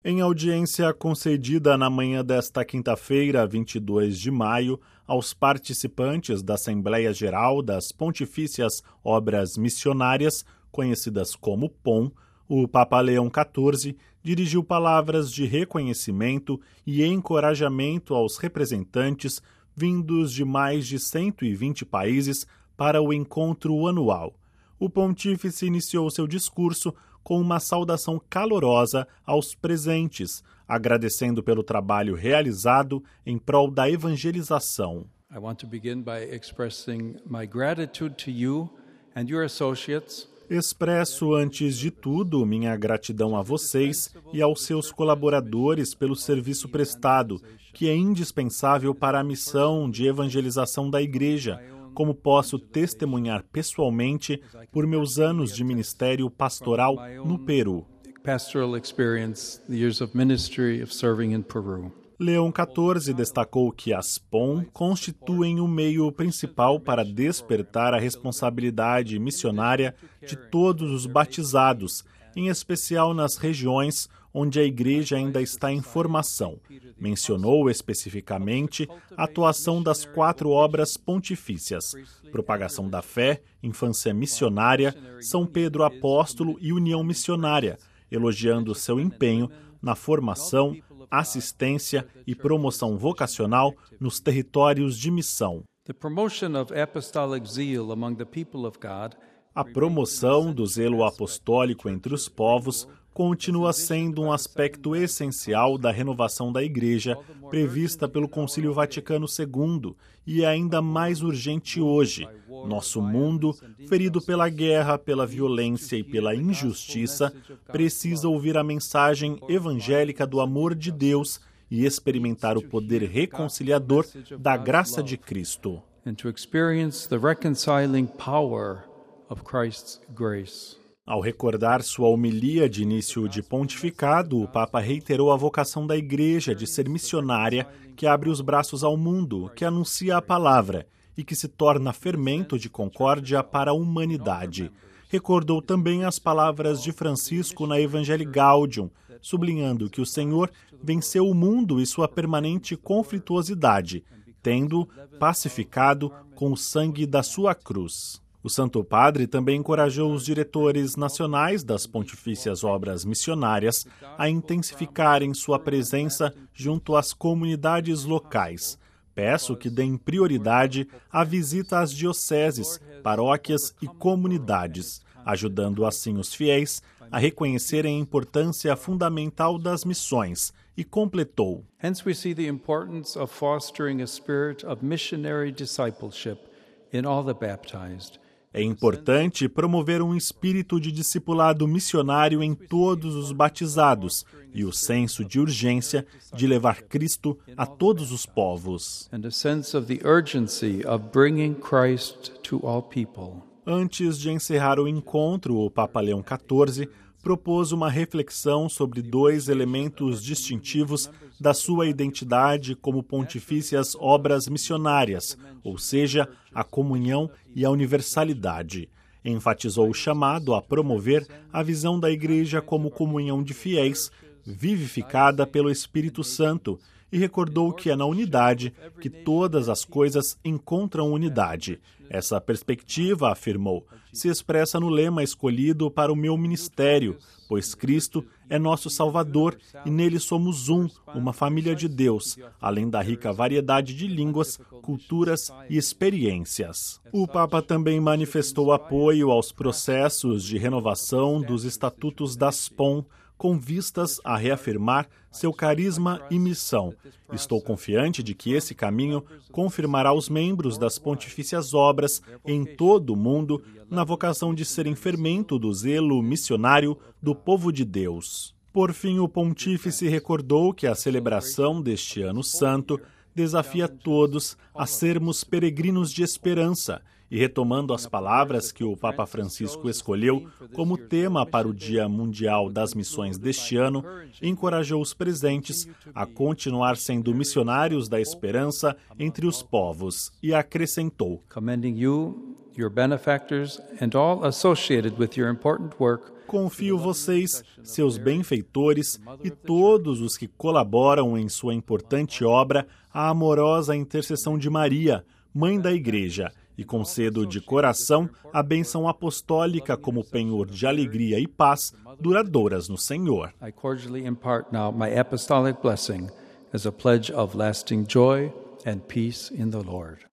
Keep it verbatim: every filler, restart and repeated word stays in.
Em audiência concedida na manhã desta quinta-feira, vinte e dois de maio, aos participantes da Assembleia Geral das Pontifícias Obras Missionárias, conhecidas como P O M, o Papa Leão quatorze dirigiu palavras de reconhecimento e encorajamento aos representantes vindos de mais de cento e vinte países para o encontro anual. O pontífice iniciou seu discurso com uma saudação calorosa aos presentes, agradecendo pelo trabalho realizado em prol da evangelização. I want to begin by expressing my gratitude to you and your associates. Expresso, antes de tudo, minha gratidão a vocês e aos seus colaboradores pelo serviço prestado, que é indispensável para a missão de evangelização da Igreja, como posso testemunhar pessoalmente por meus anos de ministério pastoral no Peru. Pastoral experience, the years of ministry of serving in Peru. Leão quatorze destacou que as P O M constituem o meio principal para despertar a responsabilidade missionária de todos os batizados, em especial nas regiões onde a Igreja ainda está em formação. Mencionou especificamente a atuação das quatro obras pontifícias: Propagação da Fé, Infância Missionária, São Pedro Apóstolo e União Missionária, elogiando seu empenho na formação, assistência e promoção vocacional nos territórios de missão. A promoção do zelo apostólico entre os povos continua sendo um aspecto essencial da renovação da Igreja prevista pelo Concílio Vaticano segundo e é ainda mais urgente hoje. Nosso mundo, ferido pela guerra, pela violência e pela injustiça, precisa ouvir a mensagem evangélica do amor de Deus e experimentar o poder reconciliador da graça de Cristo. And to experience the reconciling power of Christ's grace. Ao recordar sua homilia de início de pontificado, o Papa reiterou a vocação da Igreja de ser missionária, que abre os braços ao mundo, que anuncia a palavra e que se torna fermento de concórdia para a humanidade. Recordou também as palavras de Francisco na Evangelii Gaudium, sublinhando que o Senhor venceu o mundo e sua permanente conflituosidade, tendo pacificado com o sangue da sua cruz. O Santo Padre também encorajou os diretores nacionais das Pontifícias Obras Missionárias a intensificarem sua presença junto às comunidades locais. Peço que deem prioridade à visita às dioceses, paróquias e comunidades, ajudando assim os fiéis a reconhecerem a importância fundamental das missões, e completou. Hence we see the importance of fostering a spirit of missionary discipleship in all the baptized. É importante promover um espírito de discipulado missionário em todos os batizados e o senso de urgência de levar Cristo a todos os povos. And a sense of the urgency of bringing Christ to all people. Antes de encerrar o encontro, o Papa Leão quatorze propôs uma reflexão sobre dois elementos distintivos da sua identidade como pontifícias obras missionárias, ou seja, a comunhão e a universalidade. Enfatizou o chamado a promover a visão da Igreja como comunhão de fiéis, vivificada pelo Espírito Santo, e recordou que é na unidade que todas as coisas encontram unidade. Essa perspectiva, afirmou, se expressa no lema escolhido para o meu ministério, pois Cristo é nosso Salvador e nele somos um, uma família de Deus, além da rica variedade de línguas, culturas e experiências. O Papa também manifestou apoio aos processos de renovação dos estatutos das P O M, com vistas a reafirmar seu carisma e missão. Estou confiante de que esse caminho confirmará os membros das pontifícias obras em todo o mundo na vocação de serem fermento do zelo missionário do povo de Deus. Por fim, o pontífice recordou que a celebração deste ano santo desafia todos a sermos peregrinos de esperança, e retomando as palavras que o Papa Francisco escolheu como tema para o Dia Mundial das Missões deste ano, encorajou os presentes a continuar sendo missionários da esperança entre os povos e acrescentou: Commending you, your benefactors, and all associated with your important work. Confio vocês, seus benfeitores e todos os que colaboram em sua importante obra à amorosa intercessão de Maria, Mãe da Igreja, e concedo de coração a bênção apostólica como penhor de alegria e paz duradouras no Senhor. I cordially impart now my apostolic blessing as a pledge of lasting joy and peace in the Lord.